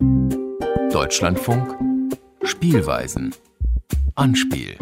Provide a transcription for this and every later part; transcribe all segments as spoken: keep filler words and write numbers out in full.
Deutschlandfunk Spielweisen. Anspiel.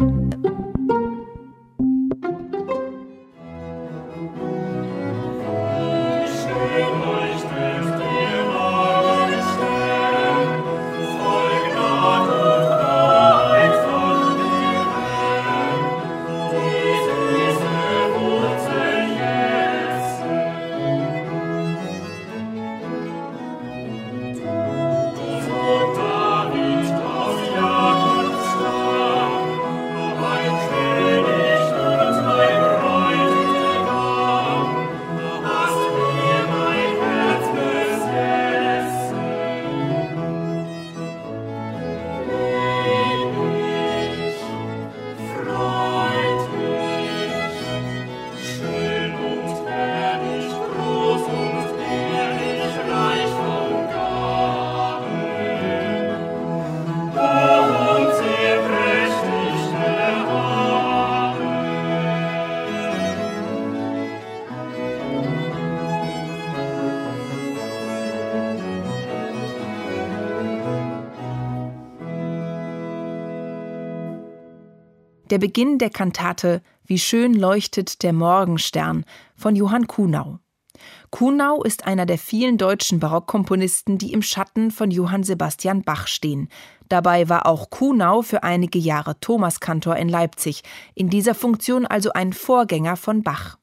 Der Beginn der Kantate »Wie schön leuchtet der Morgenstern« von Johann Kuhnau. Kuhnau ist einer der vielen deutschen Barockkomponisten, die im Schatten von Johann Sebastian Bach stehen. Dabei war auch Kuhnau für einige Jahre Thomaskantor in Leipzig, in dieser Funktion also ein Vorgänger von Bach.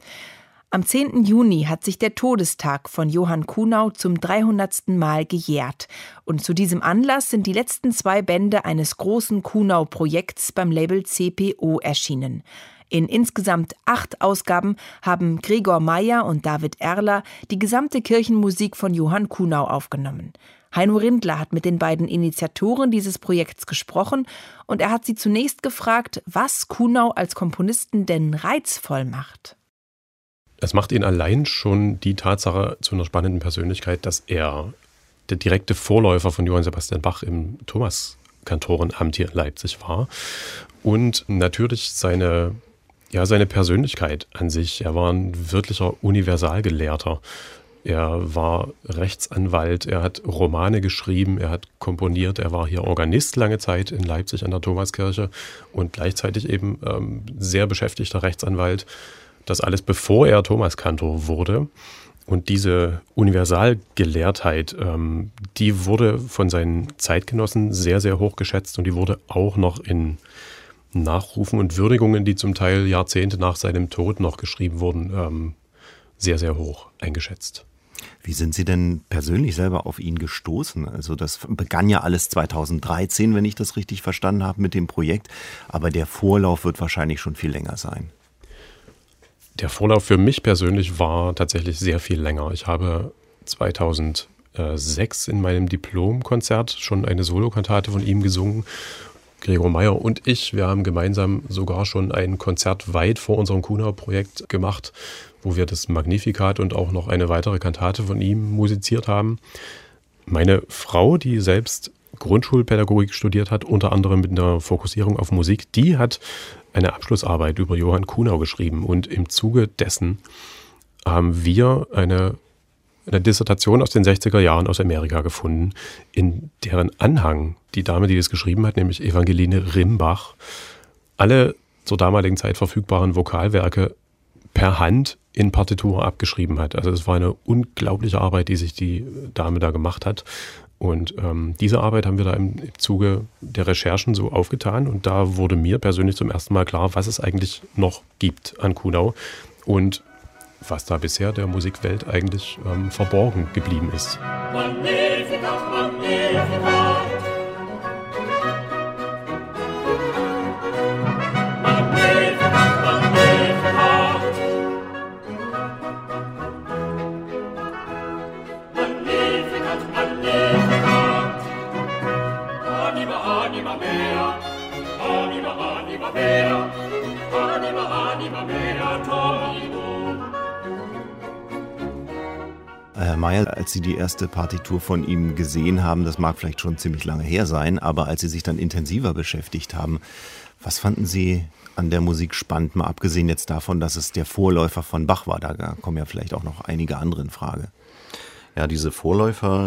Am zehnten Juni hat sich der Todestag von Johann Kuhnau zum dreihundertsten Mal gejährt. Und zu diesem Anlass sind die letzten zwei Bände eines großen Kuhnau-Projekts beim Label C P O erschienen. In insgesamt acht Ausgaben haben Gregor Meyer und David Erler die gesamte Kirchenmusik von Johann Kuhnau aufgenommen. Heino Rindler hat mit den beiden Initiatoren dieses Projekts gesprochen und er hat sie zunächst gefragt, was Kuhnau als Komponisten denn reizvoll macht. Es macht ihn allein schon die Tatsache zu einer spannenden Persönlichkeit, dass er der direkte Vorläufer von Johann Sebastian Bach im Thomaskantorenamt hier in Leipzig war. Und natürlich seine, ja, seine Persönlichkeit an sich. Er war ein wirklicher Universalgelehrter. Er war Rechtsanwalt, er hat Romane geschrieben, er hat komponiert, er war hier Organist lange Zeit in Leipzig an der Thomaskirche und gleichzeitig eben ähm, sehr beschäftigter Rechtsanwalt. Das alles bevor er Thomaskantor wurde. Und diese Universalgelehrtheit, ähm, die wurde von seinen Zeitgenossen sehr, sehr hoch geschätzt und die wurde auch noch in Nachrufen und Würdigungen, die zum Teil Jahrzehnte nach seinem Tod noch geschrieben wurden, ähm, sehr, sehr hoch eingeschätzt. Wie sind Sie denn persönlich selber auf ihn gestoßen? Also das begann ja alles zweitausenddreizehn, wenn ich das richtig verstanden habe, mit dem Projekt. Aber der Vorlauf wird wahrscheinlich schon viel länger sein. Der Vorlauf für mich persönlich war tatsächlich sehr viel länger. Ich habe zweitausendsechs in meinem Diplomkonzert schon eine Solokantate von ihm gesungen. Gregor Meyer und ich, wir haben gemeinsam sogar schon ein Konzert weit vor unserem Kuhnau-Projekt gemacht, wo wir das Magnificat und auch noch eine weitere Kantate von ihm musiziert haben. Meine Frau, die selbst Grundschulpädagogik studiert hat, unter anderem mit einer Fokussierung auf Musik, die hat eine Abschlussarbeit über Johann Kuhnau geschrieben und im Zuge dessen haben wir eine, eine Dissertation aus den sechziger Jahren aus Amerika gefunden, in deren Anhang die Dame, die das geschrieben hat, nämlich Evangeline Rimbach, alle zur damaligen Zeit verfügbaren Vokalwerke per Hand in Partitur abgeschrieben hat. Also es war eine unglaubliche Arbeit, die sich die Dame da gemacht hat. Und ähm, diese Arbeit haben wir da im, im Zuge der Recherchen so aufgetan und da wurde mir persönlich zum ersten Mal klar, was es eigentlich noch gibt an Kuhnau und was da bisher der Musikwelt eigentlich ähm, verborgen geblieben ist. Magnificat, Magnificat. Herr Meyer, als Sie die erste Partitur von ihm gesehen haben, das mag vielleicht schon ziemlich lange her sein, aber als Sie sich dann intensiver beschäftigt haben, was fanden Sie an der Musik spannend, mal abgesehen jetzt davon, dass es der Vorläufer von Bach war? Da kommen ja vielleicht auch noch einige andere in Frage. Ja, diese Vorläufer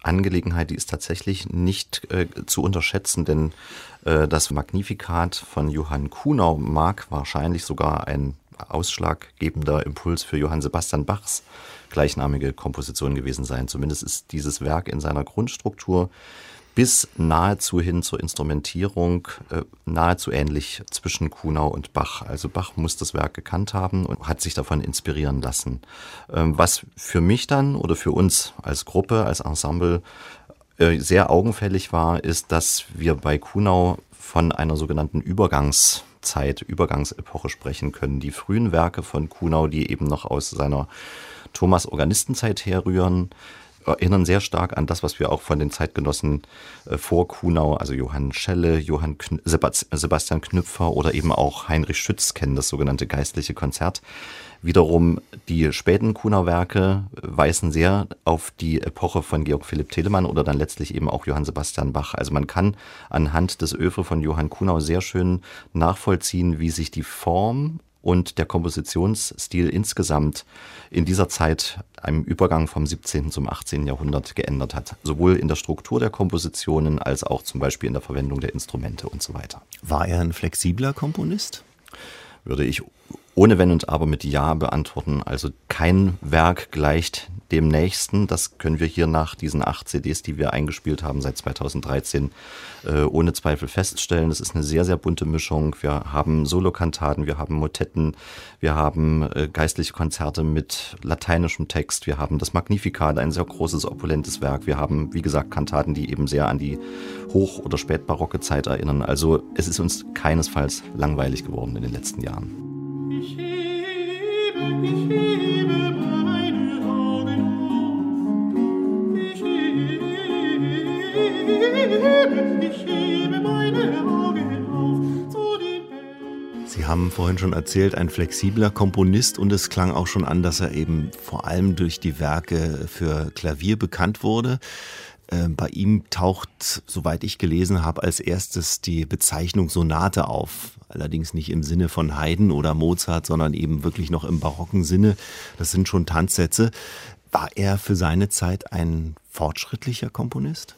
Angelegenheit, die ist tatsächlich nicht äh, zu unterschätzen, denn äh, das Magnificat von Johann Kuhnau mag wahrscheinlich sogar ein ausschlaggebender Impuls für Johann Sebastian Bachs gleichnamige Komposition gewesen sein. Zumindest ist dieses Werk in seiner Grundstruktur bis nahezu hin zur Instrumentierung äh, nahezu ähnlich zwischen Kuhnau und Bach. Also Bach muss das Werk gekannt haben und hat sich davon inspirieren lassen. Ähm, was für mich dann oder für uns als Gruppe, als Ensemble äh, sehr augenfällig war, ist, dass wir bei Kuhnau von einer sogenannten Übergangszeit, Übergangsepoche sprechen können. Die frühen Werke von Kuhnau, die eben noch aus seiner Thomas-Organistenzeit herrühren, erinnern sehr stark an das, was wir auch von den Zeitgenossen äh, vor Kuhnau, also Johann Schelle, Johann Kn- Sebast- Sebastian Knüpfer oder eben auch Heinrich Schütz kennen, das sogenannte geistliche Konzert. Wiederum die späten Kuhnau-Werke weisen sehr auf die Epoche von Georg Philipp Telemann oder dann letztlich eben auch Johann Sebastian Bach. Also man kann anhand des Œuvre von Johann Kuhnau sehr schön nachvollziehen, wie sich die Form und der Kompositionsstil insgesamt in dieser Zeit, einem Übergang vom siebzehnten zum achtzehnten Jahrhundert geändert hat. Sowohl in der Struktur der Kompositionen als auch zum Beispiel in der Verwendung der Instrumente und so weiter. War er ein flexibler Komponist? Würde ich ohne Wenn und Aber mit Ja beantworten. Also kein Werk gleicht dem nächsten. Das können wir hier nach diesen acht C Ds, die wir eingespielt haben seit zweitausenddreizehn, äh, ohne Zweifel feststellen. Das ist eine sehr, sehr bunte Mischung. Wir haben Solokantaten, wir haben Motetten, wir haben äh, geistliche Konzerte mit lateinischem Text, wir haben das Magnificat, ein sehr großes, opulentes Werk. Wir haben, wie gesagt, Kantaten, die eben sehr an die hoch- oder spätbarocke Zeit erinnern. Also es ist uns keinesfalls langweilig geworden in den letzten Jahren. Ich hebe, ich hebe meine Augen auf. Ich hebe, ich hebe meine Augen auf zu den Bergen. Sie haben vorhin schon erzählt, ein flexibler Komponist, und es klang auch schon an, dass er eben vor allem durch die Werke für Klavier bekannt wurde. Bei ihm taucht, soweit ich gelesen habe, als erstes die Bezeichnung Sonate auf. Allerdings nicht im Sinne von Haydn oder Mozart, sondern eben wirklich noch im barocken Sinne. Das sind schon Tanzsätze. War er für seine Zeit ein fortschrittlicher Komponist?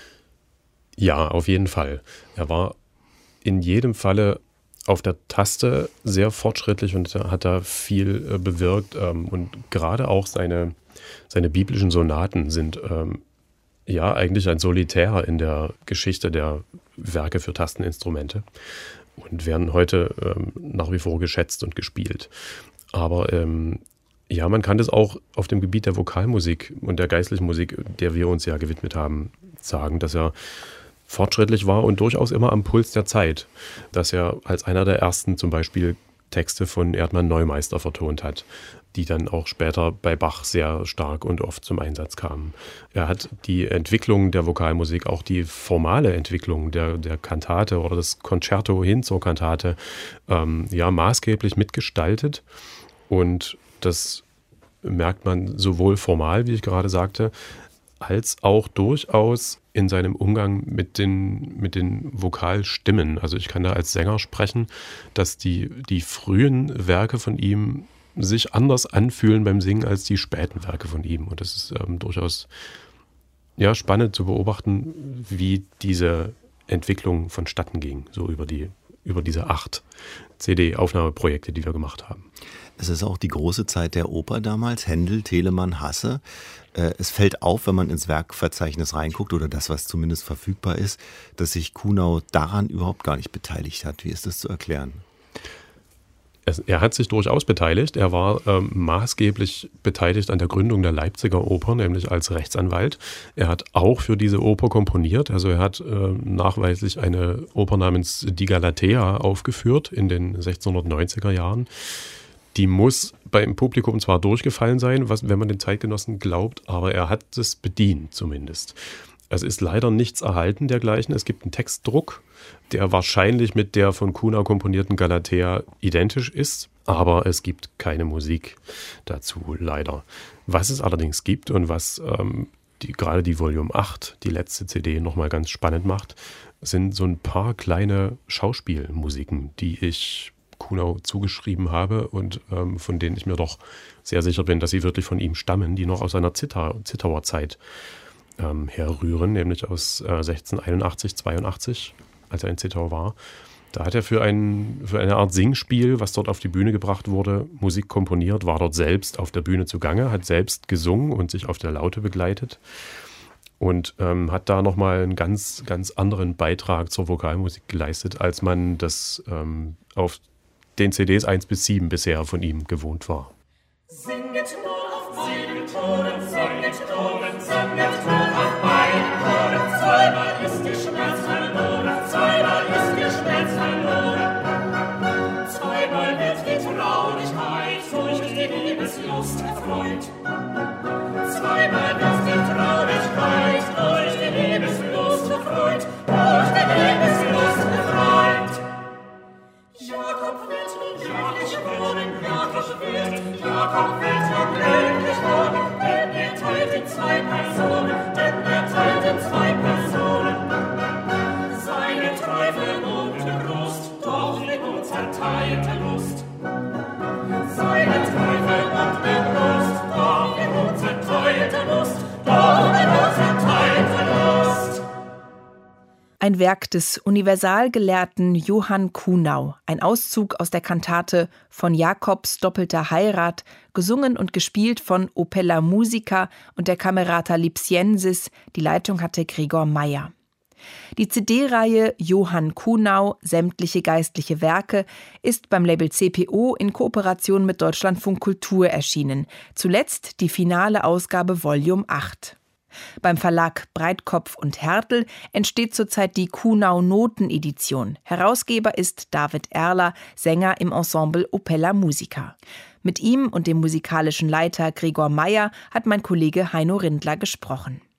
Ja, auf jeden Fall. Er war in jedem Falle auf der Taste sehr fortschrittlich und hat da viel bewirkt. Und gerade auch seine, seine biblischen Sonaten sind ja eigentlich ein Solitär in der Geschichte der Werke für Tasteninstrumente und werden heute ähm, nach wie vor geschätzt und gespielt. Aber ähm, ja, man kann das auch auf dem Gebiet der Vokalmusik und der geistlichen Musik, der wir uns ja gewidmet haben, sagen, dass er fortschrittlich war und durchaus immer am Puls der Zeit. Dass er als einer der ersten zum Beispiel Texte von Erdmann Neumeister vertont hat, die dann auch später bei Bach sehr stark und oft zum Einsatz kamen. Er hat die Entwicklung der Vokalmusik, auch die formale Entwicklung der, der Kantate oder das Concerto hin zur Kantate, ähm, ja, maßgeblich mitgestaltet. Und das merkt man sowohl formal, wie ich gerade sagte, als auch durchaus in seinem Umgang mit den, mit den Vokalstimmen. Also ich kann da als Sänger sprechen, dass die, die frühen Werke von ihm sich anders anfühlen beim Singen als die späten Werke von ihm. Und das ist ähm, durchaus ja, spannend zu beobachten, wie diese Entwicklung vonstatten ging, so über die über diese acht C D-Aufnahmeprojekte, die wir gemacht haben. Es ist auch die große Zeit der Oper damals, Händel, Telemann, Hasse. Es fällt auf, wenn man ins Werkverzeichnis reinguckt, oder das, was zumindest verfügbar ist, dass sich Kuhnau daran überhaupt gar nicht beteiligt hat. Wie ist das zu erklären? Er hat sich durchaus beteiligt. Er war ähm, maßgeblich beteiligt an der Gründung der Leipziger Oper, nämlich als Rechtsanwalt. Er hat auch für diese Oper komponiert. Also er hat äh, nachweislich eine Oper namens Die Galatea aufgeführt in den sechzehnhundertneunziger Jahren. Die muss beim Publikum zwar durchgefallen sein, was, wenn man den Zeitgenossen glaubt, aber er hat es bedient zumindest. Es ist leider nichts erhalten dergleichen. Es gibt einen Textdruck, der wahrscheinlich mit der von Kuhnau komponierten Galatea identisch ist, aber es gibt keine Musik dazu, leider. Was es allerdings gibt und was ähm, die, gerade die Volume acht, die letzte C D, nochmal ganz spannend macht, sind so ein paar kleine Schauspielmusiken, die ich Kuhnau zugeschrieben habe und ähm, von denen ich mir doch sehr sicher bin, dass sie wirklich von ihm stammen, die noch aus seiner Zittau- Zittauer Zeit ähm, herrühren, nämlich aus äh, sechzehnhunderteinundachtzig, zweiundachtzig, als er in Zittau war. Da hat er für, ein, für eine Art Singspiel, was dort auf die Bühne gebracht wurde, Musik komponiert, war dort selbst auf der Bühne zugange, hat selbst gesungen und sich auf der Laute begleitet und ähm, hat da nochmal einen ganz, ganz anderen Beitrag zur Vokalmusik geleistet, als man das ähm, auf den C Ds eins bis sieben bisher von ihm gewohnt war. Singet nur auf meinen Tonen, singet Tonen, singet nur auf meinen Tonen, zweimal ist die Schmerz verloren, zweimal ist die Schmerz verloren. Zweimal wird die Traurigkeit durch die Liebeslust erfreut. Zweimal wird die Traurigkeit durch die Liebeslust erfreut, durch die Liebeslust erfreut. Jakob wird nun glücklich wohnen, Jakob wird, Jakob wird nun glücklich wohnen, denn er teilt in zwei Personen, denn er teilt in zwei Personen. Seine Teufel und Brust, doch in unzerteilte Lust. Seine Teufel und Brust, doch in unzerteilte Lust, doch in unzerteilte Lust. Ein Werk des Universalgelehrten Johann Kuhnau, ein Auszug aus der Kantate Von Jakobs doppelter Heirat, gesungen und gespielt von Opella Musica und der Camerata Lipsiensis, die Leitung hatte Gregor Meyer. Die C D-Reihe Johann Kuhnau, sämtliche geistliche Werke, ist beim Label C P O in Kooperation mit Deutschlandfunk Kultur erschienen, zuletzt die finale Ausgabe Volume acht. Beim Verlag Breitkopf und Härtel entsteht zurzeit die Kuhnau-Noten-Edition. Herausgeber ist David Erler, Sänger im Ensemble Opella Musica. Mit ihm und dem musikalischen Leiter Gregor Meyer hat mein Kollege Heino Rindler gesprochen.